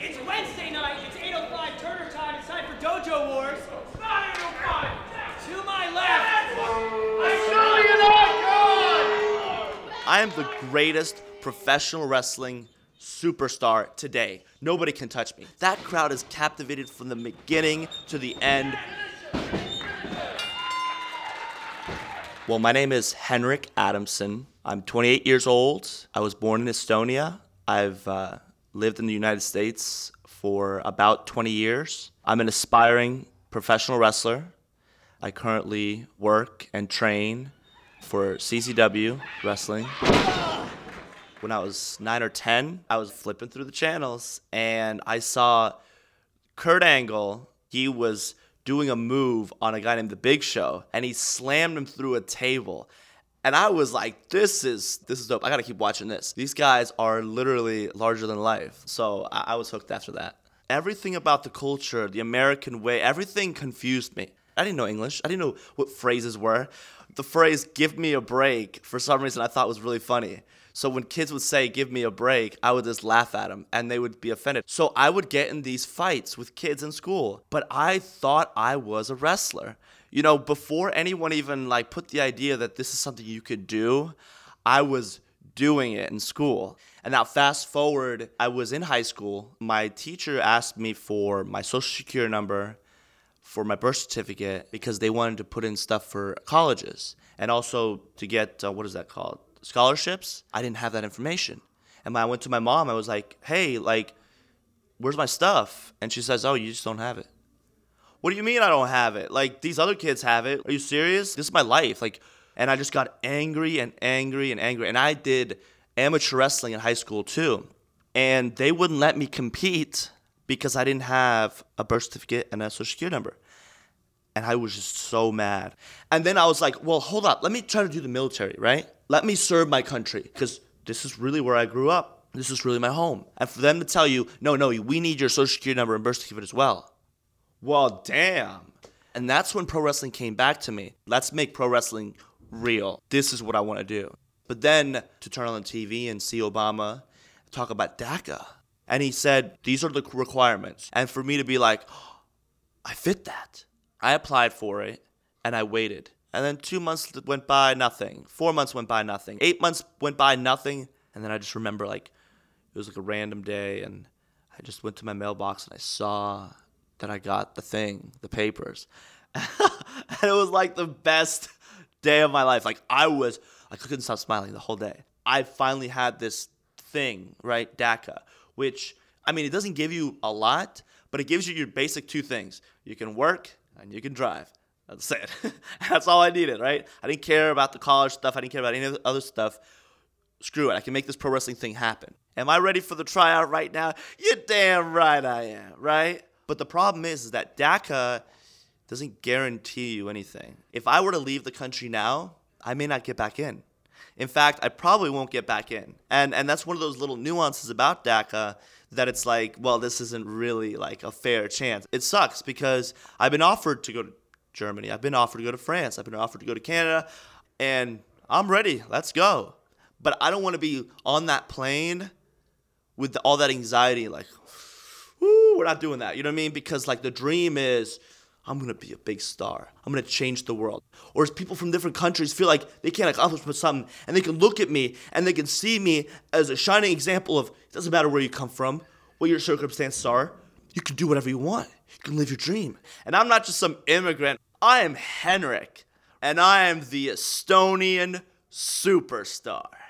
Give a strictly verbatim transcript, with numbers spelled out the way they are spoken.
It's Wednesday night. It's eight oh five Turner time. It's time for Dojo Wars. It's not eight oh five. To my left. I know you're not good. I am the greatest professional wrestling superstar today. Nobody can touch me. That crowd is captivated from the beginning to the end. Well, my name is Henrik Adamson. I'm twenty-eight years old. I was born in Estonia. I've uh, lived in the United States for about twenty years. I'm an aspiring professional wrestler. I currently work and train for C Z W Wrestling. When I was nine or ten, I was flipping through the channels and I saw Kurt Angle. He was doing a move on a guy named The Big Show, and he slammed him through a table. And I was like, this is this is dope. I gotta keep watching this. These guys are literally larger than life. So I, I was hooked after that. Everything about the culture, the American way, everything confused me. I didn't know English. I didn't know what phrases were. The phrase, give me a break, for some reason I thought was really funny. So when kids would say, give me a break, I would just laugh at them and they would be offended. So I would get in these fights with kids in school, but I thought I was a wrestler. You know, before anyone even like put the idea that this is something you could do, I was doing it in school. And now fast forward, I was in high school. My teacher asked me for my social security number, for my birth certificate, because they wanted to put in stuff for colleges and also to get, uh, what is that called? Scholarships. I didn't have that information. And when I went to my mom, I was like, hey, like, where's my stuff? And she says, oh, you just don't have it. What do you mean I don't have it? Like, these other kids have it. Are you serious? This is my life. Like, and I just got angry and angry and angry. And I did amateur wrestling in high school too. And they wouldn't let me compete because I didn't have a birth certificate and a social security number. And I was just so mad. And then I was like, well, hold up. Let me try to do the military, right? Let me serve my country because this is really where I grew up. This is really my home. And for them to tell you, no, no, we need your social security number and birth certificate as well. Well, damn. And that's when pro wrestling came back to me. Let's make pro wrestling real. This is what I want to do. But then to turn on the T V and see Obama talk about DACA. And he said, these are the requirements. And for me to be like, oh, I fit that. I applied for it, and I waited. And then two months went by, nothing. Four months went by, nothing. Eight months went by, nothing. And then I just remember, like, it was like a random day, and I just went to my mailbox, and I saw that I got the thing, the papers. And it was, like, the best day of my life. Like, I was, like, I couldn't stop smiling the whole day. I finally had this thing, right, DACA, which, I mean, it doesn't give you a lot, but it gives you your basic two things. You can work, and you can drive. That's it. That's all I needed, right? I didn't care about the college stuff. I didn't care about any other stuff. Screw it. I can make this pro wrestling thing happen. Am I ready for the tryout right now? You're damn right I am, right? But the problem is, is that DACA doesn't guarantee you anything. If I were to leave the country now, I may not get back in. In fact, I probably won't get back in. And and that's one of those little nuances about DACA that it's like, well, this isn't really like a fair chance. It sucks because I've been offered to go to Germany. I've been offered to go to France. I've been offered to go to Canada. And I'm ready. Let's go. But I don't want to be on that plane with all that anxiety like, whoo, we're not doing that. You know what I mean? Because like the dream is, I'm going to be a big star. I'm going to change the world. Or as people from different countries feel like they can't accomplish something, and they can look at me, and they can see me as a shining example of, it doesn't matter where you come from, what your circumstances are, you can do whatever you want. You can live your dream. And I'm not just some immigrant. I am Henrik, and I am the Estonian superstar.